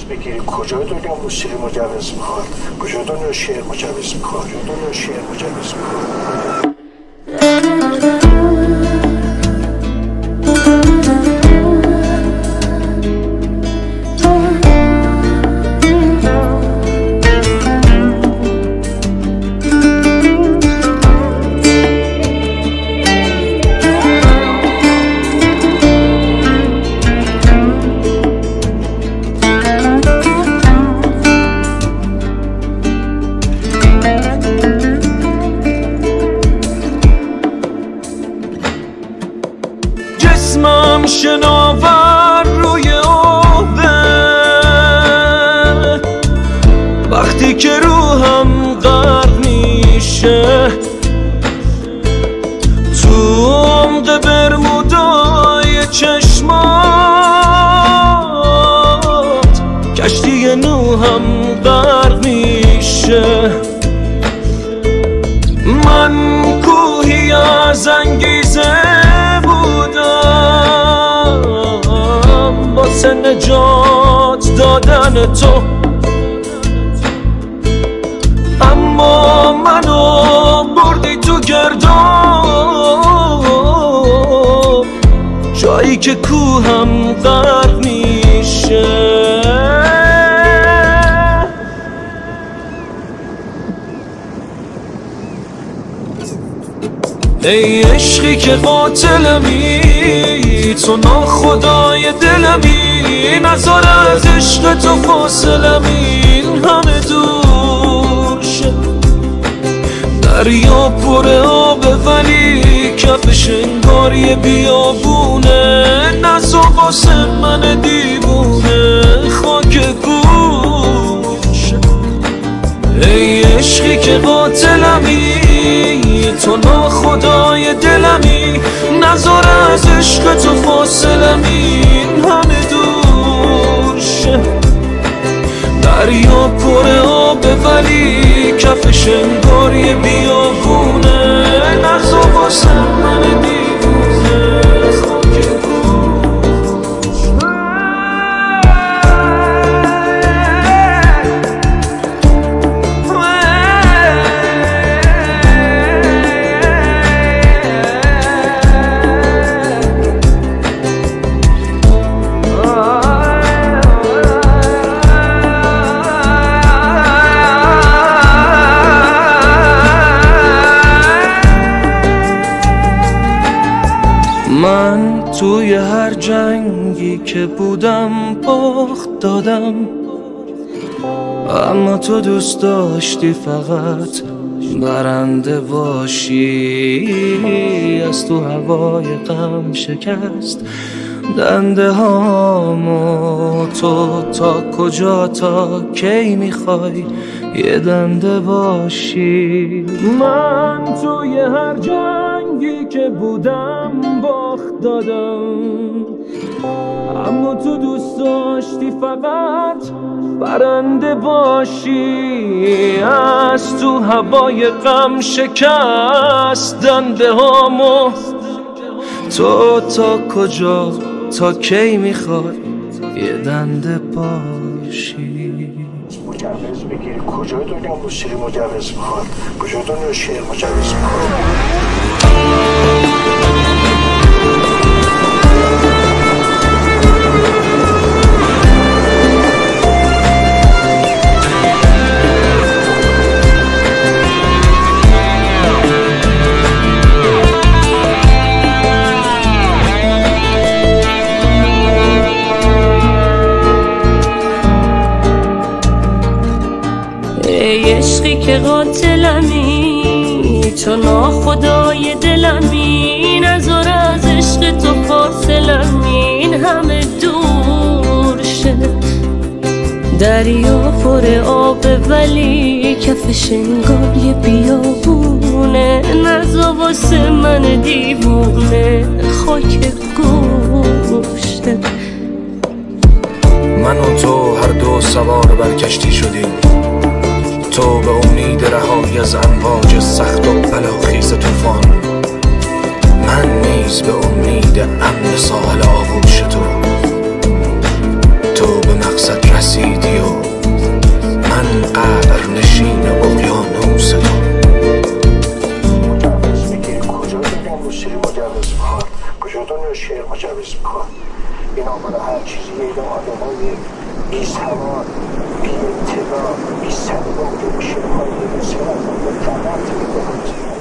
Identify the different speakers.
Speaker 1: بگیری کجای دنیا موسیقی مجوز میخواد، کجای دنیا شعر مجوز میخواد، کجای دنیا شعر مجوز میخواد.
Speaker 2: جسمم شناور روی آبه، وقتی که روحم غرق میشه تو عمق برمودای چشمات، کشتی نوحم غرق میشه. من کوهی از انگیزه واسه نجات دادن تو، اما منو بردی تو گرداب، جایی که کوهم غرق میشه. ای عشقی که قاتلمی، تو ناخدای دلمی، نذار از عشق تو فاصلم این همه دور شه. دریا پر آبه ولی کفش انگار یه بیابونه، نذار واسه من دیوونه خاک گوشه. ای عشقی که قاتلمی، تو ناخدای دلمی، نذار از عشق تو فاصلم این همه دور شه. دریا پر آبه ولی کفش انگار یه بیابونه، نذار واسه من دیوونه خاک من توی هر جنگی که بودم باخت دادم، اما تو دوست داشتی فقط برنده باشی. از تو هوای غم شکست دنده هامو، تو تا کجا تا کی میخوای یه دنده باشی. من توی هر جنگی که بودم باخت دادم، اما تو دوست داشتی فقط برنده باشی. از تو هوای غم شکست دنده هامو، تو تا کجا تا کی میخوای یه دنده باشی.
Speaker 1: مجوز بگیری کجای دنیا موسیقی مجوز میخواد، کجای دنیا شعر مجوز میخواد.
Speaker 3: ای عشقی که قاتلمی، تو ناخدای دلمی، نذار از عشق تو فاصلم این همه دور شه. دریا پر آبه ولی کفش انگار یه بیابونه، نذار واسه من دیوونه خاک گوشه.
Speaker 4: من و تو هر دو سوار بر کشتی شدیم، تو به امید رهایی از امواج سخت و بلاخیز طوفان، من نیز به امید امن ساحل آغوش تو به مقصد رسیدی و من قبر نشین اقیانوس تو.
Speaker 1: مجوز میگیری کجا دیگه موسیقی مجوز میخواد؟ کجا دنیا شعر مجوز میخواد؟ این آمال هر چیزی یه آدمایی بی سواد، بی اطلاع، بی سلیقه که میشه های موسیقی از آن به فقط میده.